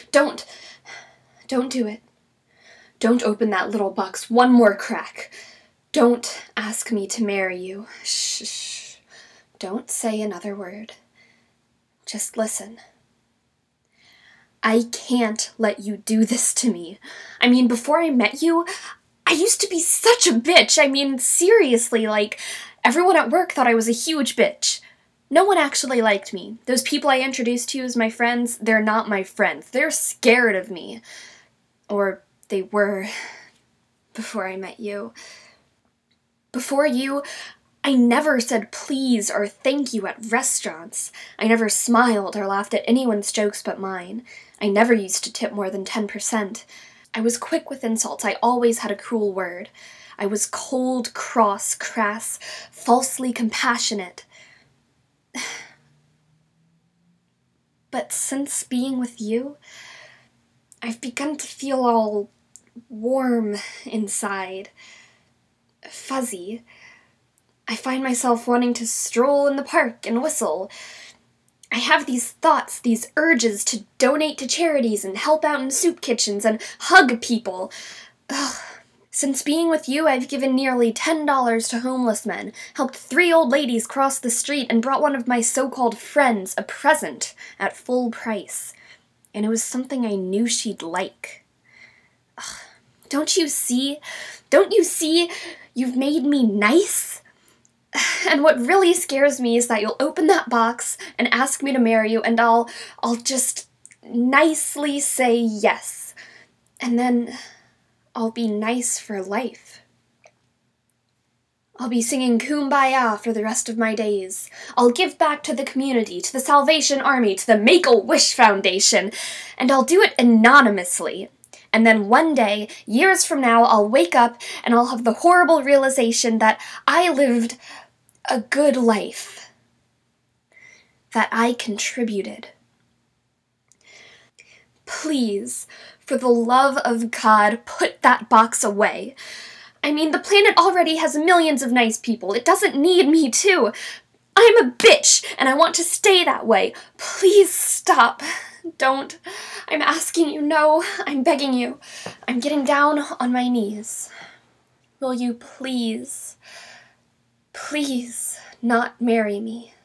Don't do it. Don't open that little box one more crack. Don't ask me to marry you. Shh. Don't say another word. Just listen. I can't let you do this to me. I mean, before I met you, I used to be such a bitch. I mean, seriously, like, everyone at work thought I was a huge bitch. No one actually liked me. Those people I introduced to you as my friends, they're not my friends. They're scared of me. Or they were before I met you. Before you, I never said please or thank you at restaurants. I never smiled or laughed at anyone's jokes but mine. I never used to tip more than 10%. I was quick with insults. I always had a cruel word. I was cold, cross, crass, falsely compassionate. But since being with you, I've begun to feel all warm inside, fuzzy. I find myself wanting to stroll in the park and whistle. I have these thoughts, these urges to donate to charities and help out in soup kitchens and hug people. Ugh. Since being with you, I've given nearly $10 to homeless men, helped 3 old ladies cross the street, and brought one of my so-called friends a present at full price. And it was something I knew she'd like. Ugh. Don't you see? You've made me nice? And what really scares me is that you'll open that box and ask me to marry you, and I'll just nicely say yes. And then I'll be nice for life. I'll be singing Kumbaya for the rest of my days. I'll give back to the community, to the Salvation Army, to the Make-A-Wish Foundation, and I'll do it anonymously. And then one day, years from now, I'll wake up and I'll have the horrible realization that I lived a good life. That I contributed. Please, for the love of God, put that box away. I mean, the planet already has millions of nice people. It doesn't need me too. I'm a bitch, and I want to stay that way. Please stop. Don't. I'm asking you, no. I'm begging you. I'm getting down on my knees. Will you please not marry me?